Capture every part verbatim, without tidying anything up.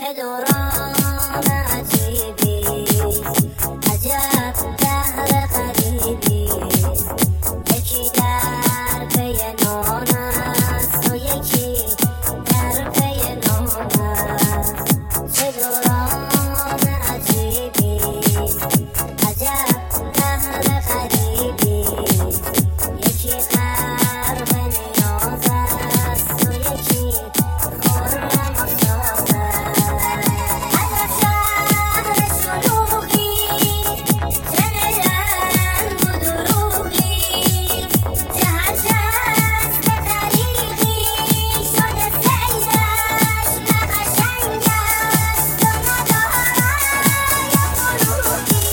چه دوران عجیبی، عجب دهر غریبی، یکی در پی نان است و یکی در پی نان است. چه دوران عجیبی، عجب دهر غریبی، یکی غرق نیاز است و یکی خرم و ساز است. عجب شهر شلوغی، چه رنگ و دروغی، جهت است به طریقی، شده سیدش نه قشنگ است و نه دارای فروغی.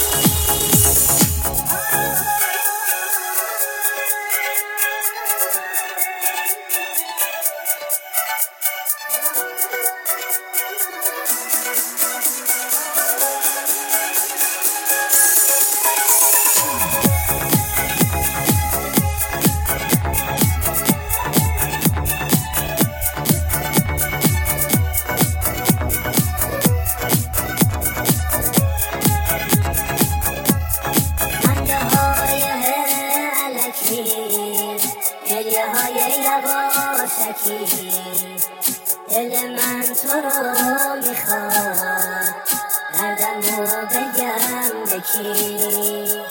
خنده های الکی، گریه های یواشکی، دل من تو رو میخواد، دردم رو بگم به کی.